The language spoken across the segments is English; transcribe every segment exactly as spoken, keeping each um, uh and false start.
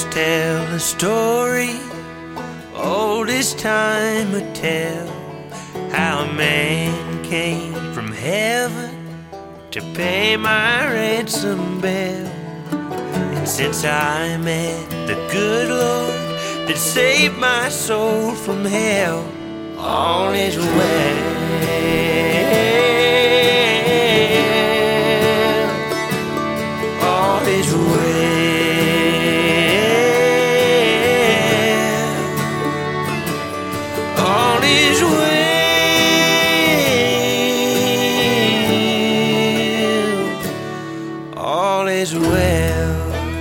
folks tell a story, old as time would tell, how a man came from heaven to pay my ransom bill. And since I met the good Lord that saved my soul from hell, all is well. All is well. All is well. All is well.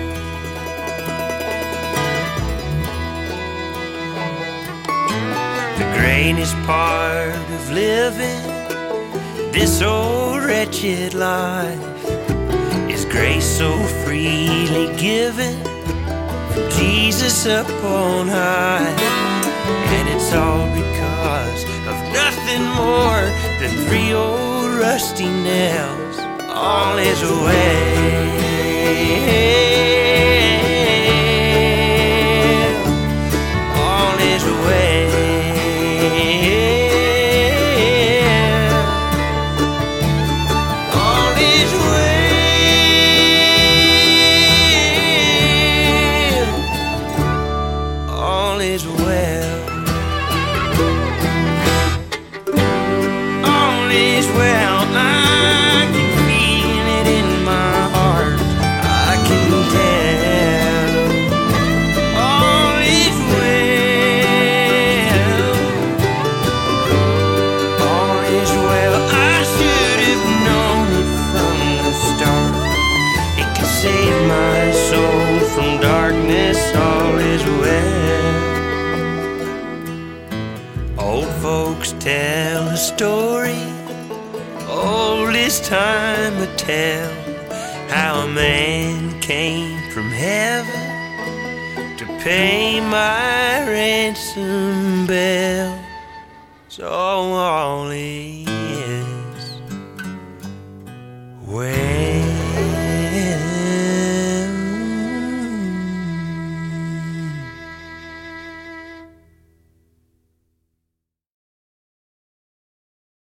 The greatest part of living this old wretched life is grace so freely given from Jesus up on high. And it's all because of nothing more than three old rusty nails. All is well. All is well. All is well. All is well. All is well. I can feel it in my heart. I can tell. All is well. All is well. I should have known it from the start. It can save my soul from darkness. All is well. Old folks tell a story, old as time would tell, how a man came from heaven to pay my ransom bill. So all is